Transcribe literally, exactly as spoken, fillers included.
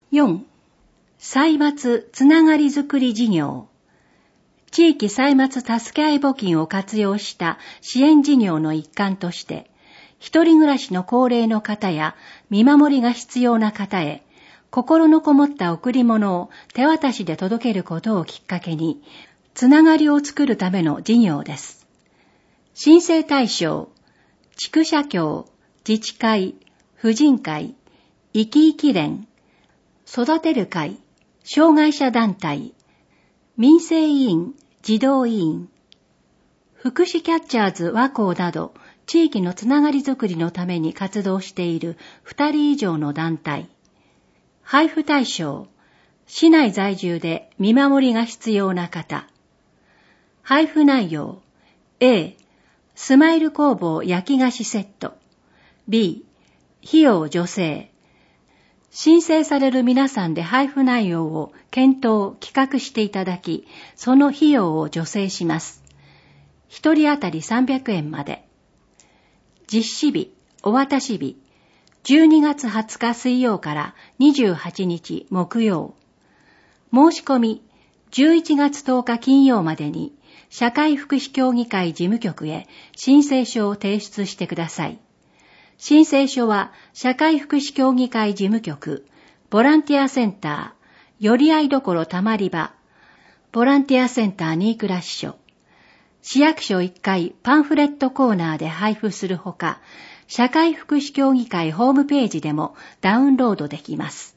よん. 歳末つながりづくり事業。地域歳末助け合い募金を活用した支援事業の一環として、一人暮らしの高齢の方や見守りが必要な方へ、心のこもった贈り物を手渡しで届けることをきっかけに、つながりを作るための事業です。申請対象、地区社協、自治会、婦人会、生き生き連、育てる会、障害者団体、民生委員、児童委員、福祉キャッチャーズ和光など地域のつながりづくりのために活動しているふたり以上の団体。配布対象、市内在住で見守りが必要な方。配布内容、A、スマイル工房焼き菓子セット。B、費用助成。申請される皆さんで配布内容を検討、企画していただき、その費用を助成します。一人当たりさんびゃくえんまで。実施日、お渡し日、じゅうにがつはつか水曜からにじゅうはちにち木曜。申し込み、じゅういちがつとおか金曜までに、社会福祉協議会事務局へ申請書を提出してください。申請書は、社会福祉協議会事務局、ボランティアセンター、よりあいどころたまり場、ボランティアセンター新倉支所、市役所いっかいパンフレットコーナーで配布するほか、社会福祉協議会ホームページでもダウンロードできます。